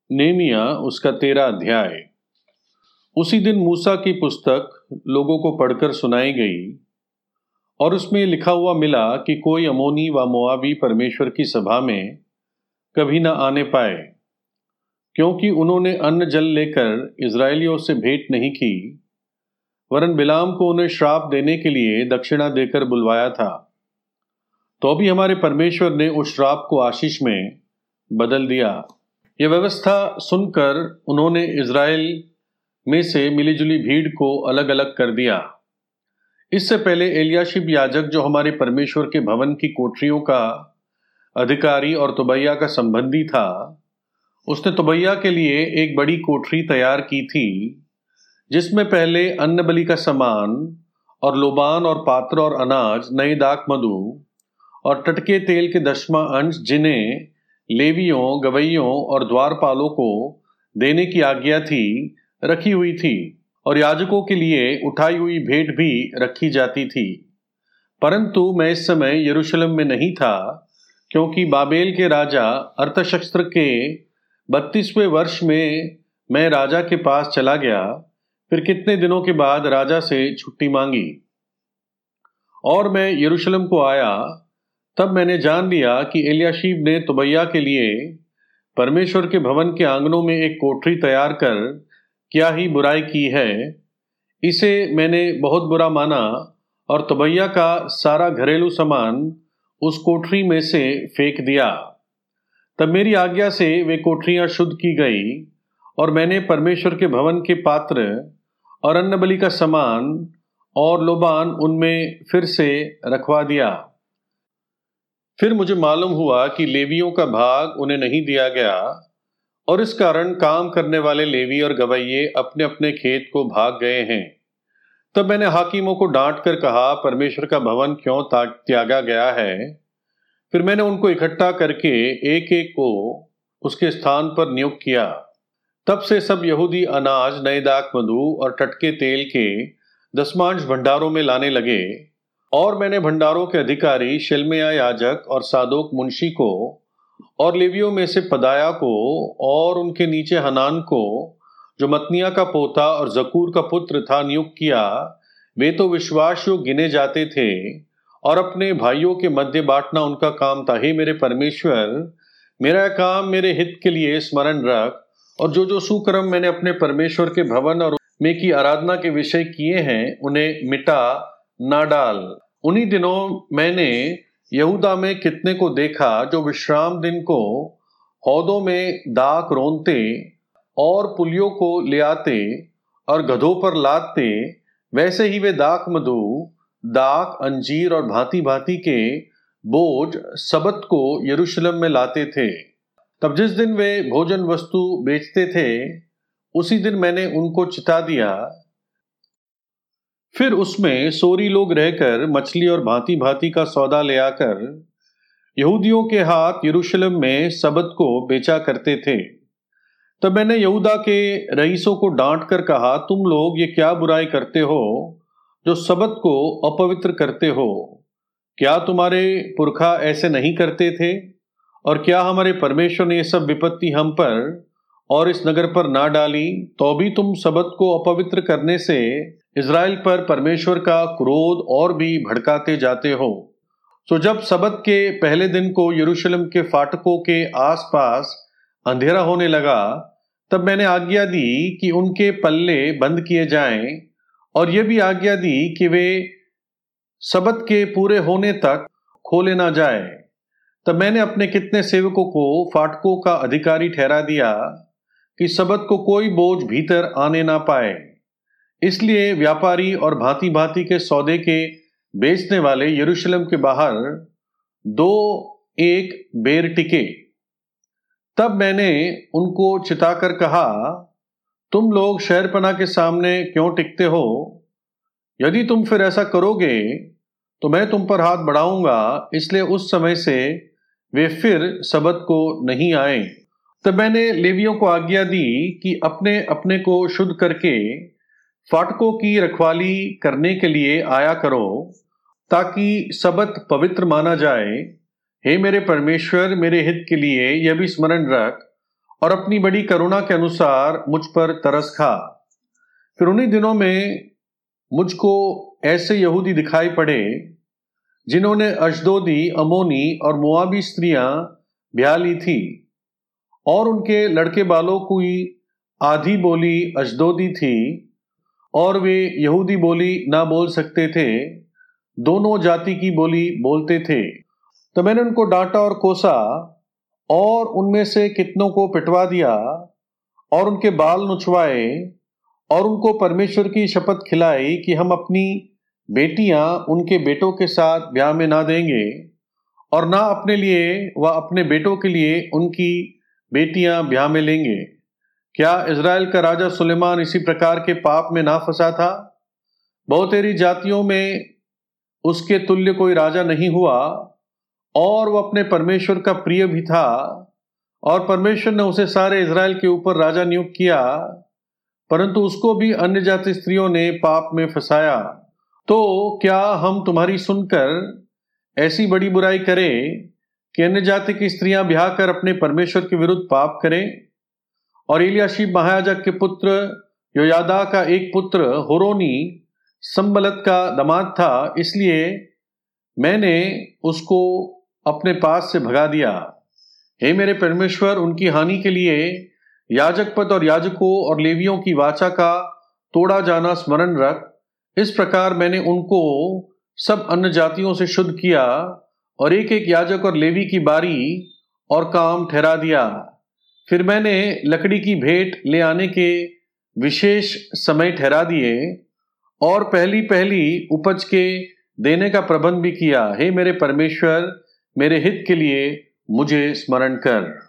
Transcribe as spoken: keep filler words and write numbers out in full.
नेमिया उसका तेरा अध्याय। उसी दिन मूसा की पुस्तक लोगों को पढ़कर सुनाई गई और उसमें लिखा हुआ मिला कि कोई अमोनी व मोआबी परमेश्वर की सभा में कभी न आने पाए, क्योंकि उन्होंने अन्न जल लेकर इजरायलियों से भेंट नहीं की, वरन बिलाम को उन्हें श्राप देने के लिए दक्षिणा देकर बुलवाया था। तो अभी हमारे परमेश्वर ने उस श्राप को आशीष में बदल दिया। यह व्यवस्था सुनकर उन्होंने इज़राइल में से मिलीजुली भीड़ को अलग अलग कर दिया। इससे पहले एलियाशिब याजक, जो हमारे परमेश्वर के भवन की कोठरियों का अधिकारी और तोबैया का संबंधी था, उसने तोबैया के लिए एक बड़ी कोठरी तैयार की थी, जिसमें पहले अन्न बलि का सामान और लोबान और पात्र और अनाज, नई दाख मधु और टटके तेल के दसवां अंश, जिन्हें लेवियों, गवैयों और द्वारपालों को देने की आज्ञा थी, रखी हुई थी, और याजकों के लिए उठाई हुई भेंट भी रखी जाती थी। परंतु मैं इस समय यरूशलेम में नहीं था, क्योंकि बाबेल के राजा अर्थशस्त्र के बत्तीसवें वर्ष में मैं राजा के पास चला गया। फिर कितने दिनों के बाद राजा से छुट्टी मांगी और मैं यरूशलेम को आया। तब मैंने जान लिया कि एलियाशिब ने तोबैया के लिए परमेश्वर के भवन के आंगनों में एक कोठरी तैयार कर क्या ही बुराई की है। इसे मैंने बहुत बुरा माना और तोबैया का सारा घरेलू सामान उस कोठरी में से फेंक दिया। तब मेरी आज्ञा से वे कोठरियां शुद्ध की गई और मैंने परमेश्वर के भवन के पात्र और अन्न बलि का सामान और लोबान उनमें फिर से रखवा दिया। फिर मुझे मालूम हुआ कि लेवियों का भाग उन्हें नहीं दिया गया, और इस कारण काम करने वाले लेवी और गवैये अपने अपने खेत को भाग गए हैं। तब मैंने हाकिमों को डांट कर कहा, परमेश्वर का भवन क्यों त्यागा गया है? फिर मैंने उनको इकट्ठा करके एक एक को उसके स्थान पर नियुक्त किया। तब से सब यहूदी अनाज, नए दाख मधु और टटके तेल के दसमांश भंडारों में लाने लगे, और मैंने भंडारों के अधिकारी शिलमिया याजक और सादोक मुंशी को और लेवियों में से पदाया को और उनके नीचे हनान को, जो मतनिया का पोता और जकूर का पुत्र था, नियुक्त किया। वे तो विश्वास योग्य गिने जाते थे और अपने भाइयों के मध्य बांटना उनका काम था। हे मेरे परमेश्वर, मेरा काम मेरे हित के लिए स्मरण रख, और जो जो सुकर्म मैंने अपने परमेश्वर के भवन और में की आराधना के विषय किए हैं, उन्हें मिटा ना डाल। उन्हीं दिनों मैंने यहूदा में कितने को देखा जो विश्राम दिन को हौदों में दाख रोनते और पुलियों को ले आते और गधों पर लादते। वैसे ही वे दाख मधु, दाख, अंजीर और भांति भांति के बोझ सबत को यरूशलेम में लाते थे। तब जिस दिन वे भोजन वस्तु बेचते थे, उसी दिन मैंने उनको चिता दिया। फिर उसमें सोरी लोग रहकर मछली और भांति भांति का सौदा ले आकर यहूदियों के हाथ यरूशलेम में सबत को बेचा करते थे। तब मैंने यहूदा के रईसों को डांट कर कहा, तुम लोग ये क्या बुराई करते हो जो सबत को अपवित्र करते हो? क्या तुम्हारे पुरखा ऐसे नहीं करते थे? और क्या हमारे परमेश्वर ने ये सब विपत्ति हम पर और इस नगर पर ना डाली? तो भी तुम सबत को अपवित्र करने से इज़राइल पर परमेश्वर का क्रोध और भी भड़काते जाते हो। तो जब सबत के पहले दिन को यरूशलेम के फाटकों के आसपास अंधेरा होने लगा, तब मैंने आज्ञा दी कि उनके पल्ले बंद किए जाएं, और यह भी आज्ञा दी कि वे सबत के पूरे होने तक खोले ना जाए। तब मैंने अपने कितने सेवकों को फाटकों का अधिकारी ठहरा दिया कि सबत को कोई बोझ भीतर आने ना पाए। इसलिए व्यापारी और भांति भांति के सौदे के बेचने वाले यरूशलेम के बाहर दो एक बेर टिके। तब मैंने उनको चिताकर कहा, तुम लोग शहरपनाह के सामने क्यों टिकते हो? यदि तुम फिर ऐसा करोगे तो मैं तुम पर हाथ बढ़ाऊंगा। इसलिए उस समय से वे फिर सबत को नहीं आए। तब मैंने लेवियों को आज्ञा दी कि अपने अपने को शुद्ध करके फाटकों की रखवाली करने के लिए आया करो, ताकि सबत पवित्र माना जाए। हे मेरे परमेश्वर, मेरे हित के लिए यह भी स्मरण रख और अपनी बड़ी करुणा के अनुसार मुझ पर तरस खा। फिर उन्हीं दिनों में मुझको ऐसे यहूदी दिखाई पड़े जिन्होंने अशदोदी, अमोनी और मोआबी स्त्रियां ब्याह ली थी, और उनके लड़के बालों की आधी बोली अशदोदी थी और वे यहूदी बोली ना बोल सकते थे, दोनों जाति की बोली बोलते थे। तो मैंने उनको डांटा और कोसा और उनमें से कितनों को पिटवा दिया और उनके बाल नुचवाए और उनको परमेश्वर की शपथ खिलाई कि हम अपनी बेटियां उनके बेटों के साथ ब्याह में ना देंगे और ना अपने लिए व अपने बेटों के लिए उनकी बेटियां ब्याह में लेंगे। क्या इज़राइल का राजा सुलेमान इसी प्रकार के पाप में ना फंसा था? बहुतेरी जातियों में उसके तुल्य कोई राजा नहीं हुआ और वह अपने परमेश्वर का प्रिय भी था, और परमेश्वर ने उसे सारे इज़राइल के ऊपर राजा नियुक्त किया, परंतु उसको भी अन्य जाति स्त्रियों ने पाप में फंसाया। तो क्या हम तुम्हारी सुनकर ऐसी बड़ी बुराई करें कि अन्य जाति की स्त्रियां ब्याह कर अपने परमेश्वर के विरुद्ध पाप करें? और एलियाशीब महायाजक के पुत्र योयादा का एक पुत्र होरोनी संबलत का दामाद था, इसलिए मैंने उसको अपने पास से भगा दिया। हे मेरे परमेश्वर, उनकी हानि के लिए याजक पद और याजकों और लेवियों की वाचा का तोड़ा जाना स्मरण रख। इस प्रकार मैंने उनको सब अन्य जातियों से शुद्ध किया और एक एक याजक और लेवी की बारी और काम ठहरा दिया। फिर मैंने लकड़ी की भेंट ले आने के विशेष समय ठहरा दिए और पहली पहली उपज के देने का प्रबंध भी किया। हे मेरे परमेश्वर, मेरे हित के लिए मुझे स्मरण कर।